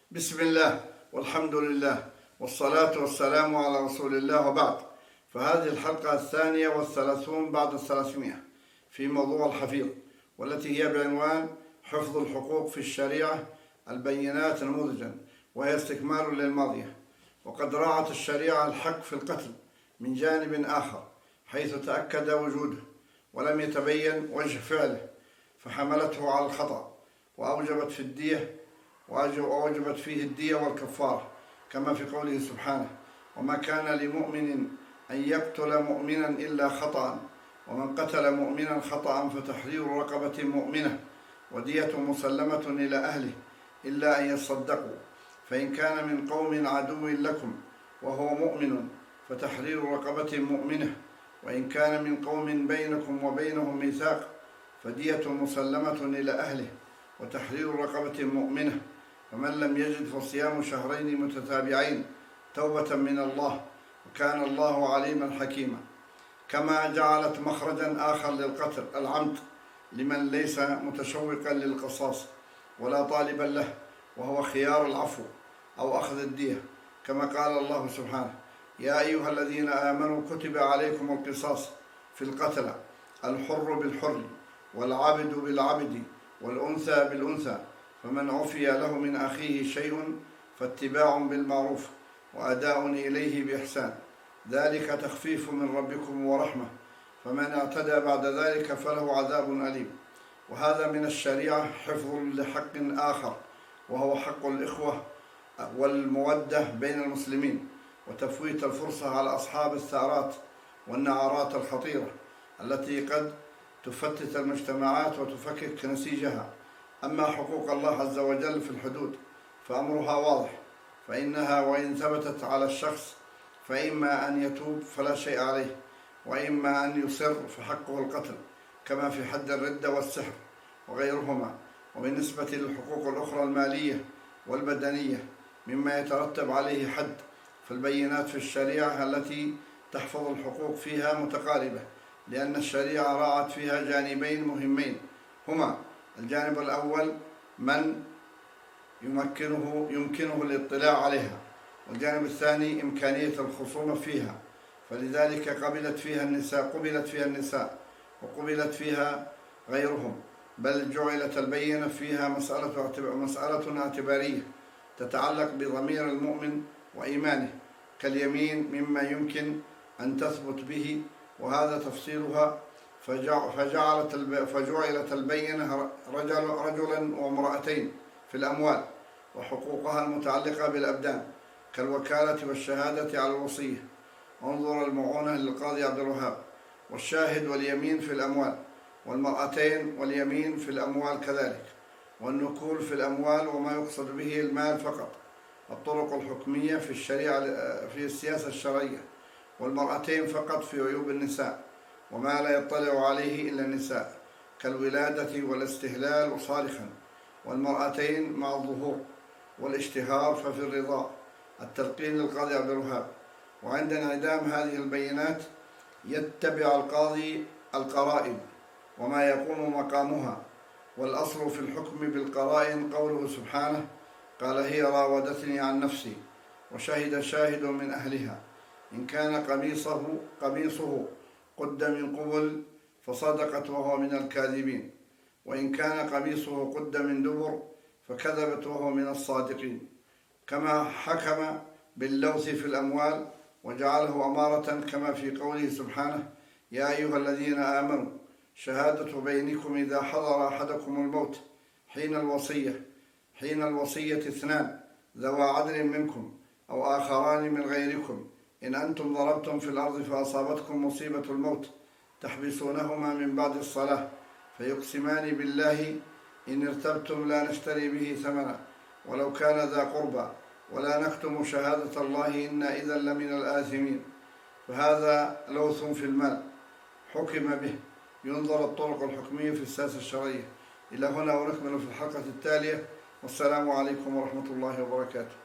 بسم الله والحمد لله والصلاة والسلام على رسول الله، وبعد. فهذه الحلقة 32 بعد 300 في موضوع الحفيظ، والتي هي بعنوان حفظ الحقوق في الشريعة، البينات نموذجا، وهي استكمال للماضية. وقد راعت الشريعة الحق في القتل من جانب آخر، حيث تأكد وجوده ولم يتبين وجه فعله، فحملته على الخطأ وأوجبت فيه الدية والكفارة، كما في قوله سبحانه: وما كان لمؤمن أن يقتل مؤمنا إلا خطأ، ومن قتل مؤمنا خطأ فتحرير رقبة مؤمنة ودية مسلمة إلى أهله إلا أن يصدقوا، فإن كان من قوم عدو لكم وهو مؤمن فتحرير رقبة مؤمنة، وإن كان من قوم بينكم وبينهم ميثاق فدية مسلمة إلى أهله وتحرير رقبة مؤمنة، فمن لم يجد فصيام شهرين متتابعين توبة من الله، وكان الله عليما حكيما. كما جعلت مخرجا آخر للقتل العمد لمن ليس متشوقا للقصاص ولا طالبا له، وهو خيار العفو أو أخذ الدية، كما قال الله سبحانه: يا أيها الذين آمنوا كتب عليكم القصاص في القتلى، الحر بالحر والعبد بالعبد والأنثى بالأنثى، فمن عفي له من أخيه شيء فاتباع بالمعروف وأداء إليه بإحسان، ذلك تخفيف من ربكم ورحمة، فمن اعتدى بعد ذلك فله عذاب أليم. وهذا من الشريعة حفظ لحق آخر، وهو حق الإخوة والمودة بين المسلمين، وتفويت الفرصة على أصحاب الثارات والنعرات الخطيرة التي قد تفتت المجتمعات وتفكك نسيجها. أما حقوق الله عز وجل في الحدود فأمرها واضح، فإنها وإن ثبتت على الشخص فإما أن يتوب فلا شيء عليه، وإما أن يصر فحقه القتل، كما في حد الردة والسحر وغيرهما. وبالنسبة للحقوق الأخرى المالية والبدنية مما يترتب عليه حد، فالبينات في الشريعة التي تحفظ الحقوق فيها متقاربة، لأن الشريعة راعت فيها جانبين مهمين، هما: الجانب الأول من يمكنه الاطلاع عليها، والجانب الثاني إمكانية الخصومة فيها، فلذلك قبلت فيها النساء وقبلت فيها غيرهم، بل جعلت البينة فيها مسألة اعتبارية تتعلق بضمير المؤمن وإيمانه، كاليمين مما يمكن أن تثبت به، وهذا تفصيلها. فجعلت البينة رجلا وامرأتين في الأموال، وحقوقها المتعلقة بالأبدان كالوكالة والشهادة على الوصية، انظر المعونة للقاضي عبد الوهاب. والشاهد واليمين في الأموال، والمرأتين واليمين في الأموال كذلك، والنكول في الأموال وما يقصد به المال فقط. الطرق الحكمية في الشريعة في السياسة الشرعية، والمرأتين فقط في عيوب النساء وما لا يطلع عليه إلا النساء كالولادة والاستهلال وصارخا، والمرأتين مع الظهور والاشتهار ففي الرضاع. التلقين للقاضي عبد الوهاب. وعند انعدام هذه البينات يتبع القاضي القرائن وما يقوم مقامها، والأصل في الحكم بالقرائن قوله سبحانه: قال هي راودتني عن نفسي وشهد شاهد من أهلها إن كان قميصه قد من قبل فصدقت وهو من الكاذبين، وإن كان قميصه قد من دبر فكذبت وهو من الصادقين. كما حكم باللوث في الأموال وجعله أمارة، كما في قوله سبحانه: يا أيها الذين آمنوا شهادة بينكم إذا حضر أحدكم الموت حين الوصية 2 ذوى عدل منكم أو آخران من غيركم إن أنتم ضربتم في الأرض فأصابتكم مصيبة الموت تحبسونهما من بعد الصلاة فيقسمان بالله إن ارتبتم لا نشتري به ثمنا ولو كان ذا قربى ولا نكتم شهادة الله إنا إذا لمن الآثمين. فهذا لوث في المال حكم به، ينظر الطرق الحكمية في السياسة الشرعية. إلى هنا ونكمل في الحلقة التالية، والسلام عليكم ورحمة الله وبركاته.